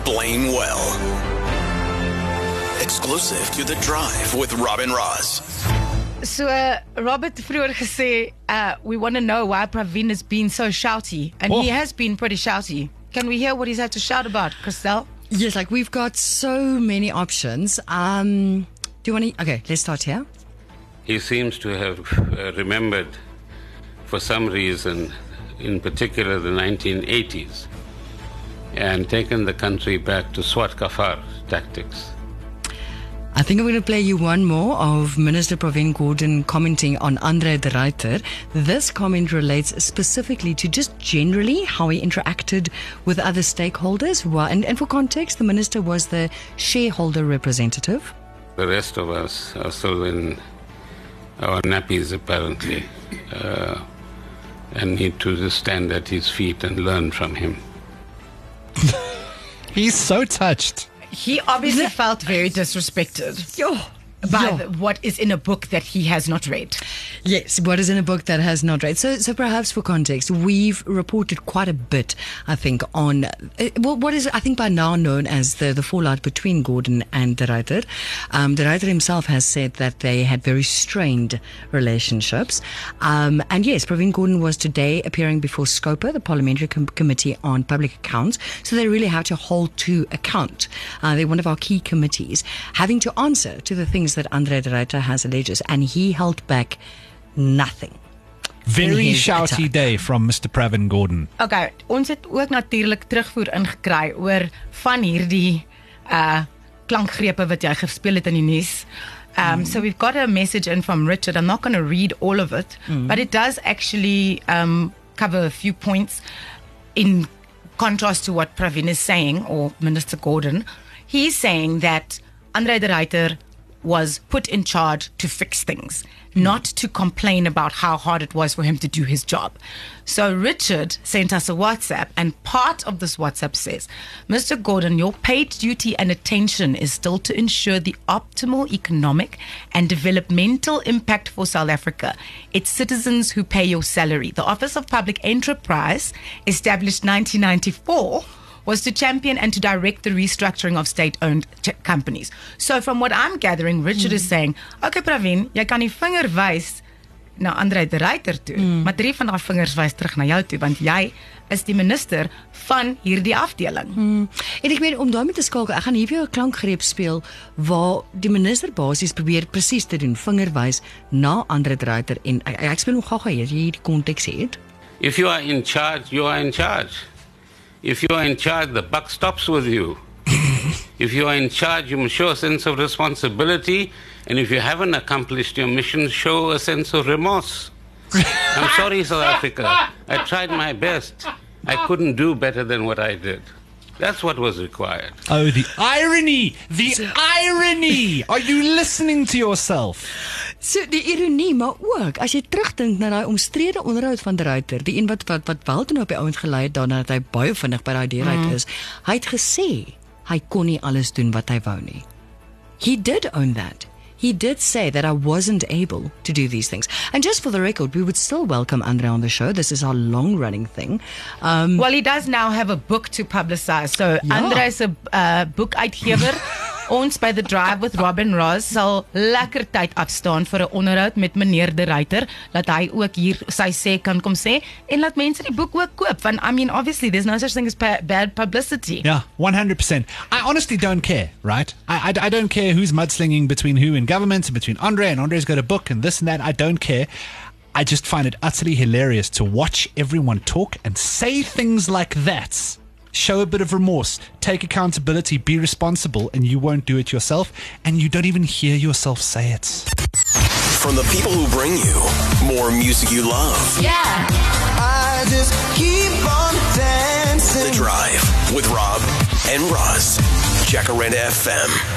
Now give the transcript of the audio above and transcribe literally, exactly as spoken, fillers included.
explain well. Exclusive to The Drive with Robin Ross. So, uh, Robert vroeger gesê, uh, we want to know why Pravin has been so shouty. And oh. he has been pretty shouty. Can we hear what he's had to shout about, Christelle? Yes, like we've got so many options. Um, do you want to... Okay, let's start here. He seems to have uh, remembered, for some reason, in particular the nineteen eighties, and taken the country back to Swat Kafar tactics. I think I'm going to play you one more of Minister Pravin Gordhan commenting on Andre de Ruyter. This comment relates specifically to just generally how he interacted with other stakeholders. Well, and, and for context, the minister was the shareholder representative. The rest of us are still in our nappies, apparently, uh, and need to just stand at his feet and learn from him. He's so touched. He obviously felt very disrespected Yo. by Yo. the, what is in a book that he has not read. Yes, what is in a book that has not read. So, so perhaps for context, we've reported quite a bit, I think, on uh, well, what is, I think, by now known as the, the fallout between Gordhan and de Ruyter. Um, de Ruyter himself has said that they had very strained relationships. Um, and yes, Pravin Gordhan was today appearing before SCOPA, the Parliamentary Com- Committee on Public Accounts. So they really have to hold to account. Uh, they're one of our key committees, having to answer to the things that Andre de Ruyter has alleged, and he held back nothing. Very shouty attack. Day from Mister Pravin Gordhan. Okay, ons het ook natuurlik terugvoer ingekry oor van hierdie uh klankgrepe wat jy gespeel het in die nuus. Um, mm. So we've got a message in from Richard. I'm not going to read all of it, mm. but it does actually um, cover a few points in contrast to what Pravin is saying, or Minister Gordhan. He's saying that Andre de Ruyter was put in charge to fix things, mm. not to complain about how hard it was for him to do his job. So Richard sent us a WhatsApp, and part of this WhatsApp says, Mister Gordhan, your paid duty and attention is still to ensure the optimal economic and developmental impact for South Africa. It's citizens who pay your salary. The Office of Public Enterprise, established nineteen ninety-four, was to champion and to direct the restructuring of state-owned ch- companies. So from what I'm gathering, Richard mm. is saying, okay Pravin, jy kan die vinger wys na Andre de Ruyter toe, mm. maar drie van die vingers wys terug na jou toe, want jy is die minister van hierdie afdeling. Mm. En ek weet, om daarmee te skakel, ek gaan hier vir jou 'n klankgreep speel, waar die minister basies probeer presies te doen, vingerwys na Andre de Ruyter, en ek, ek speel hom gou-gou hier, hier die konteks het. If you are in charge, you are in charge. If you are in charge, the buck stops with you. If you are in charge, you must show a sense of responsibility. And if you haven't accomplished your mission, show a sense of remorse. I'm sorry, South Africa. I tried my best. I couldn't do better than what I did. That's what was required. Oh, the irony! The irony! Are you listening to yourself? So die ironie, maar ook as jy terugdink na daai omstrede onderhoud van de Ruyter, die een wat wat wat wel toe op die ouend gelei het daarna dat hy baie vinnig by daai deur uit is. Hy het gesê hy kon nie alles doen wat hy wou nie. He did own that. He did say that I wasn't able to do these things. And just for the record, we would still welcome Andre on the show. This is our long-running thing. Um, well, he does now have a book to publicize. So ja. Andre is 'n uh, boekuitgewer. Ons by The Drive with Robin Ross sal lekker tyd afstaan vir 'n onderhoud met meneer de Ruyter, dat hy ook hier sy sê kan kom sê, en laat mense die boek ook koop, want I mean obviously there's no such thing as pa- bad publicity. Yeah, one hundred percent. I honestly don't care, right? I, I, I don't care who's mudslinging between who in government, between Andre, and Andre's got a book and this and that. I don't care. I just find it utterly hilarious to watch everyone talk and say things like that. Show a bit of remorse, take accountability, be responsible, and you won't do it yourself, and you don't even hear yourself say it. From the people who bring you more music you love. Yeah. I just keep on dancing. The Drive with Rob and Ross. Jacaranda F M.